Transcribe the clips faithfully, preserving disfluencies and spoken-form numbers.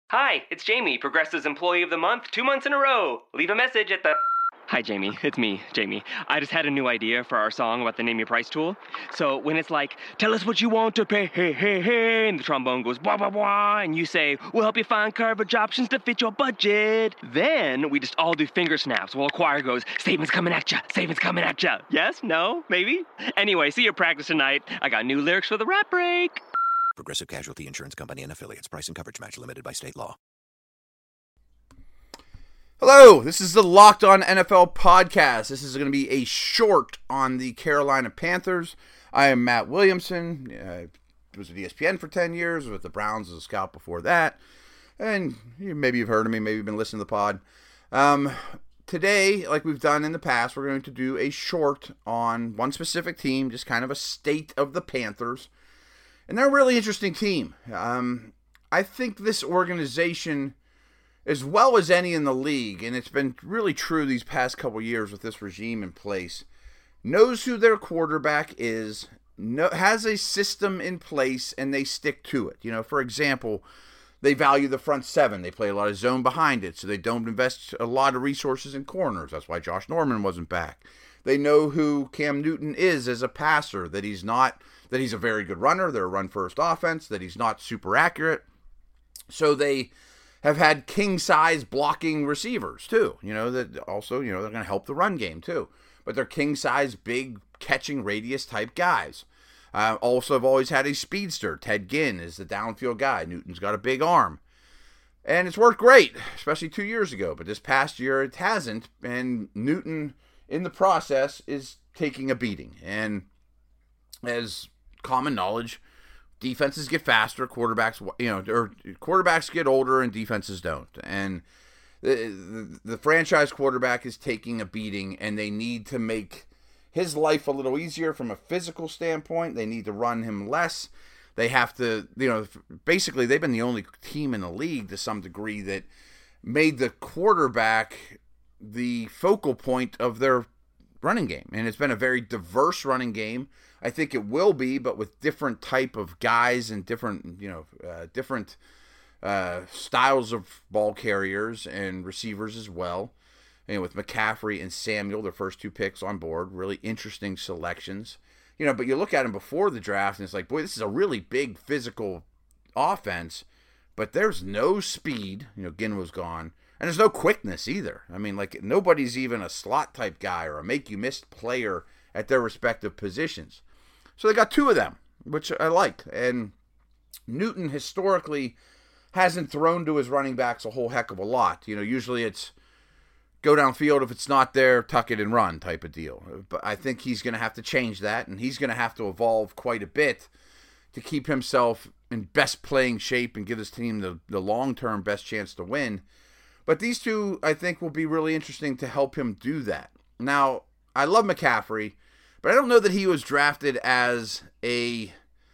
Hi, it's Jamie, Progressive's Employee of the Month, two months in a row. Leave a message at the... Hi, Jamie. It's me, Jamie. I just had a new idea for our song about the Name Your Price tool. So when it's like, tell us what you want to pay, hey, hey, hey, and the trombone goes, blah, blah, blah, and you say, we'll help you find coverage options to fit your budget. Then we just all do finger snaps while a choir goes, savings coming at ya, savings coming at ya. Yes? No? Maybe? Anyway, see you practice tonight. I got new lyrics for the rap break. Progressive Casualty Insurance Company and Affiliates. Price and coverage match limited by state law. Hello, this is the Locked On N F L podcast. This is going to be a short on the Carolina Panthers. I am Matt Williamson. I was at E S P N for ten years, with the Browns as a scout before that. And maybe you've heard of me, maybe you've been listening to the pod. Um, today, like we've done in the past, we're going to do a short on one specific team, just kind of a state of the Panthers. And they're a really interesting team. Um, I think this organization, as well as any in the league, and it's been really true these past couple years with this regime in place, knows who their quarterback is, know, has a system in place, and they stick to it. You know, for example, they value the front seven. They play a lot of zone behind it, so they don't invest a lot of resources in corners. That's why Josh Norman wasn't back. They know who Cam Newton is as a passer, that he's not, that he's a very good runner, they're a run-first offense, that he's not super accurate. So they have had king-size blocking receivers, too. You know, that also, you know, they're going to help the run game, too. But they're king-size, big, catching radius type guys. Uh, also have always had a speedster. Ted Ginn is the downfield guy. Newton's got a big arm. And it's worked great, especially two years ago. But this past year, it hasn't. And Newton, in the process, is taking a beating. And as common knowledge, defenses get faster, quarterbacks, you know, or quarterbacks get older and defenses don't. And the, the, the franchise quarterback is taking a beating, and they need to make his life a little easier from a physical standpoint. They need to run him less. They have to, you know, basically they've been the only team in the league to some degree that made the quarterback the focal point of their running game. And it's been a very diverse running game. I think it will be, but with different type of guys and different, you know, uh, different uh, styles of ball carriers and receivers as well. And with McCaffrey and Samuel, their first two picks on board, really interesting selections. You know, but you look at them before the draft, and it's like, boy, this is a really big physical offense, but there's no speed. You know, Ginn was gone. And there's no quickness either. I mean, like, nobody's even a slot type guy or a make-you-miss player at their respective positions. So they got two of them, which I like. And Newton historically hasn't thrown to his running backs a whole heck of a lot. You know, usually it's go downfield, if it's not there, tuck it and run type of deal. But I think he's going to have to change that, and he's going to have to evolve quite a bit to keep himself in best playing shape and give his team the, the long-term best chance to win. But these two, I think, will be really interesting to help him do that. Now, I love McCaffrey, but I don't know that he was drafted as a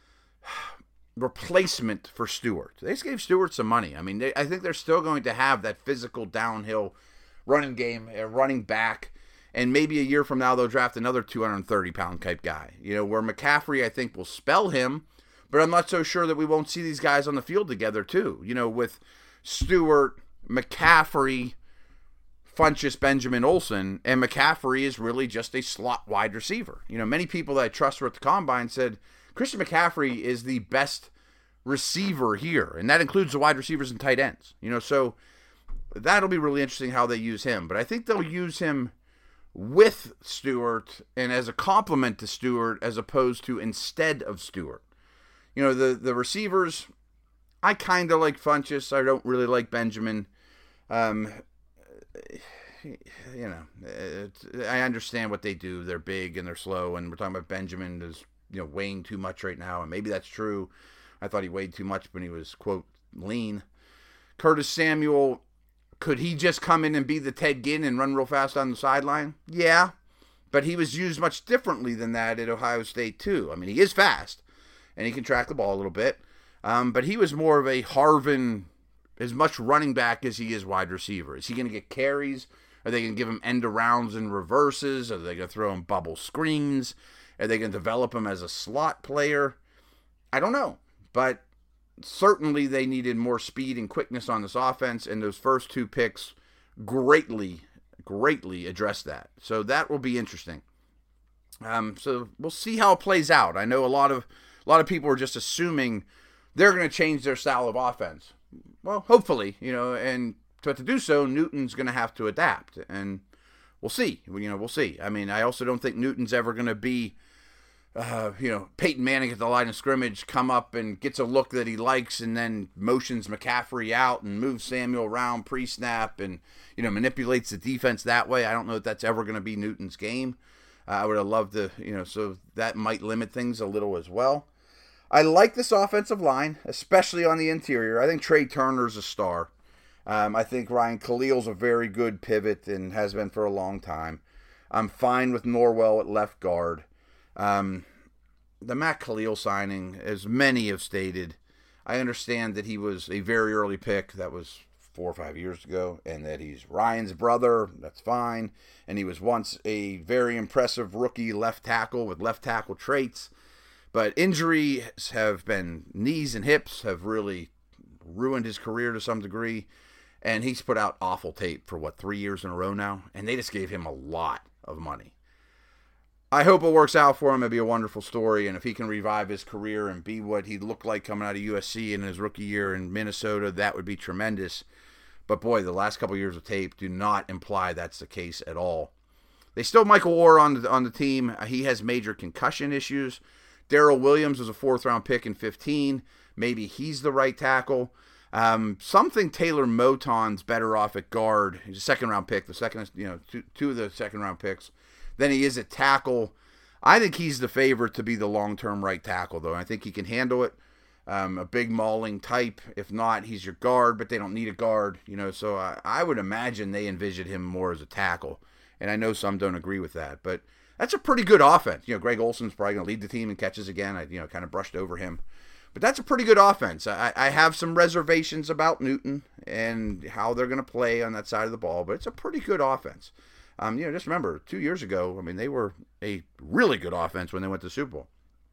replacement for Stewart. They just gave Stewart some money. I mean, they, I think they're still going to have that physical downhill running game, uh, running back, and maybe a year from now they'll draft another two hundred thirty pound type guy. You know, where McCaffrey, I think, will spell him, but I'm not so sure that we won't see these guys on the field together too. You know, with Stewart, McCaffrey, Funchess, Benjamin, Olsen, and McCaffrey is really just a slot wide receiver. You know, many people that I trust were at the Combine said Christian McCaffrey is the best receiver here, and that includes the wide receivers and tight ends. You know, so that'll be really interesting how they use him. But I think they'll use him with Stewart and as a complement to Stewart as opposed to instead of Stewart. You know, the, the receivers, I kind of like Funchess. I don't really like Benjamin. Um, you know, it's, I understand what they do. They're big and they're slow, and we're talking about Benjamin is, you know, weighing too much right now, and maybe that's true. I thought he weighed too much when he was, quote, lean. Curtis Samuel, could he just come in and be the Ted Ginn and run real fast on the sideline? Yeah, but he was used much differently than that at Ohio State, too. I mean, he is fast, and he can track the ball a little bit, um, but he was more of a Harvin, as much running back as he is wide receiver. Is he going to get carries? Are they going to give him end-arounds and reverses? Are they going to throw him bubble screens? Are they going to develop him as a slot player? I don't know, but certainly they needed more speed and quickness on this offense, and those first two picks greatly, greatly address that. So that will be interesting. Um, so we'll see how it plays out. I know a lot of a lot of people are just assuming they're going to change their style of offense. Well, hopefully, you know, and but to do so, Newton's going to have to adapt, and we'll see. You know, we'll see. I mean, I also don't think Newton's ever going to be, uh, you know, Peyton Manning at the line of scrimmage, come up and gets a look that he likes, and then motions McCaffrey out and moves Samuel around pre-snap, and you know, manipulates the defense that way. I don't know if that's ever going to be Newton's game. Uh, I would have loved to, you know, so that might limit things a little as well. I like this offensive line, especially on the interior. I think Trey Turner's a star. Um, I think Ryan Khalil's a very good pivot and has been for a long time. I'm fine with Norwell at left guard. Um, the Matt Khalil signing, as many have stated, I understand that he was a very early pick. That was four or five years ago, and that he's Ryan's brother. That's fine. And he was once a very impressive rookie left tackle with left tackle traits. But injuries have been, knees and hips have really ruined his career to some degree. And he's put out awful tape for, what, three years in a row now? And they just gave him a lot of money. I hope it works out for him. It'd be a wonderful story. And if he can revive his career and be what he looked like coming out of U S C in his rookie year in Minnesota, that would be tremendous. But, boy, the last couple of years of tape do not imply that's the case at all. They still have Michael Orr on the, on the team. He has major concussion issues. Darrell Williams was a fourth-round pick in fifteen. Maybe he's the right tackle. Um, something Taylor Moton's better off at guard. He's a second-round pick, the second, you know, two, two of the second-round picks, than he is at tackle. I think he's the favorite to be the long-term right tackle, though. I think he can handle it. Um, a big mauling type. If not, he's your guard, but they don't need a guard, you know. So I, I would imagine they envision him more as a tackle, and I know some don't agree with that, but that's a pretty good offense. You know, Greg Olson's probably going to lead the team in catches again. I, you know, kind of brushed over him. But that's a pretty good offense. I, I have some reservations about Newton and how they're going to play on that side of the ball, but it's a pretty good offense. Um, you know, just remember, two years ago, I mean, they were a really good offense when they went to the Super Bowl.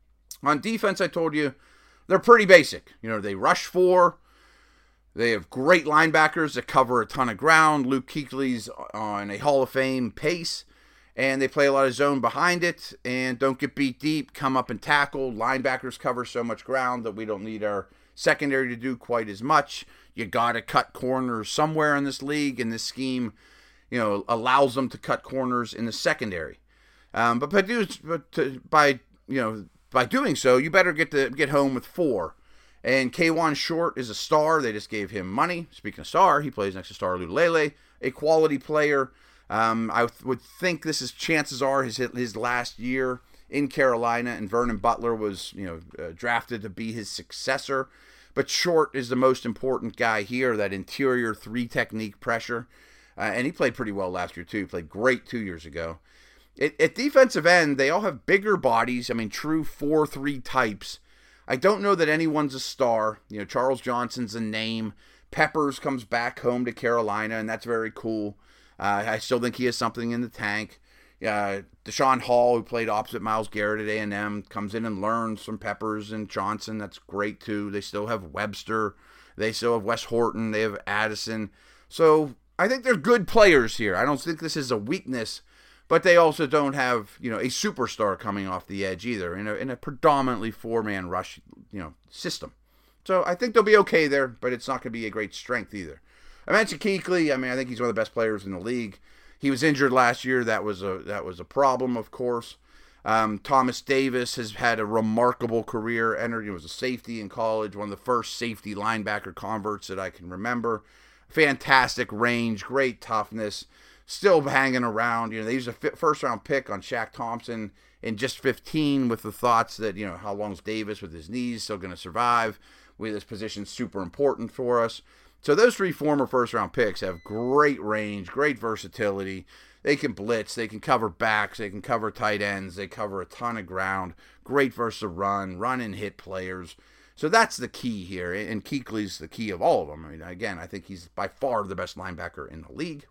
On defense, I told you, they're pretty basic. You know, they rush four. They have great linebackers that cover a ton of ground. Luke Kuechly's on a Hall of Fame pace. And they play a lot of zone behind it and don't get beat deep, come up and tackle. Linebackers cover so much ground that we don't need our secondary to do quite as much. You got to cut corners somewhere in this league, and this scheme, you know, allows them to cut corners in the secondary. Um, but by, do, but to, by you know by doing so, you better get to get home with four. And Kawann Short is a star. They just gave him money. Speaking of star, he plays next to Star Lutulele, a quality player. Um, I would think this is, chances are, his his last year in Carolina, and Vernon Butler was, you know, uh, drafted to be his successor. But Short is the most important guy here, that interior three technique pressure. Uh, and he played pretty well last year, too. He played great two years ago. It, at defensive end, they all have bigger bodies. I mean, true four three types. I don't know that anyone's a star. You know, Charles Johnson's a name. Peppers comes back home to Carolina, and that's very cool. Uh, I still think he has something in the tank. Uh, Deshaun Hall, who played opposite Myles Garrett at A and M, comes in and learns from Peppers and Johnson. That's great, too. They still have Webster. They still have Wes Horton. They have Addison. So I think they're good players here. I don't think this is a weakness, but they also don't have, you know, a superstar coming off the edge either in a, in a predominantly four-man rush, you know, system. So I think they'll be okay there, but it's not going to be a great strength either. I mentioned Kuechly. I mean, I think he's one of the best players in the league. He was injured last year. That was a that was a problem, of course. Um, Thomas Davis has had a remarkable career. Entered, he was a safety in college, one of the first safety linebacker converts that I can remember. Fantastic range, great toughness, still hanging around. You know, they used a first round pick on Shaq Thompson in just fifteen, with the thoughts that, you know, how long is Davis with his knees still going to survive? With this position super important for us. So those three former first-round picks have great range, great versatility. They can blitz, they can cover backs, they can cover tight ends, they cover a ton of ground. Great versus the run, run and hit players. So that's the key here, and Kuechly's the key of all of them. I mean, again, I think he's by far the best linebacker in the league.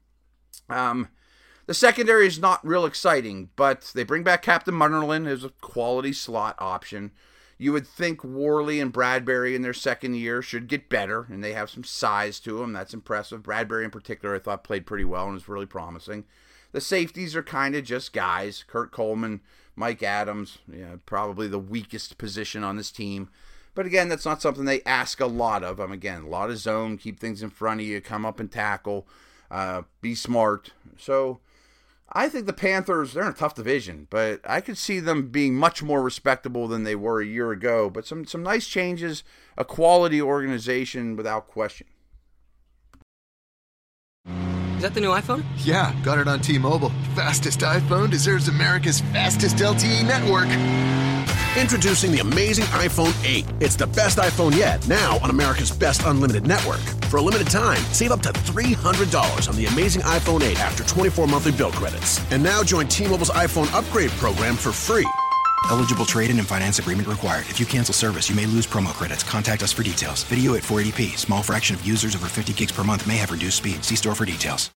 Um, the secondary is not real exciting, but they bring back Captain Munnerlyn as a quality slot option. You would think Worley and Bradbury in their second year should get better, and they have some size to them. That's impressive. Bradbury in particular, I thought, played pretty well and was really promising. The safeties are kind of just guys. Kurt Coleman, Mike Adams, you know, probably the weakest position on this team. But again, that's not something they ask a lot of them. Again, a lot of zone, keep things in front of you, come up and tackle, uh, be smart. So I think the Panthers, they're in a tough division, but I could see them being much more respectable than they were a year ago. But some, some nice changes, a quality organization without question. Is that the new iPhone? Yeah, got it on T-Mobile. Fastest iPhone deserves America's fastest L T E network. Introducing the amazing iPhone eight. It's the best iPhone yet, now on America's best unlimited network. For a limited time, save up to three hundred dollars on the amazing iPhone eight after twenty-four monthly bill credits. And now join T-Mobile's iPhone upgrade program for free. Eligible trade-in and finance agreement required. If you cancel service, you may lose promo credits. Contact us for details. Video at four eighty p. Small fraction of users over fifty gigs per month may have reduced speed. See store for details.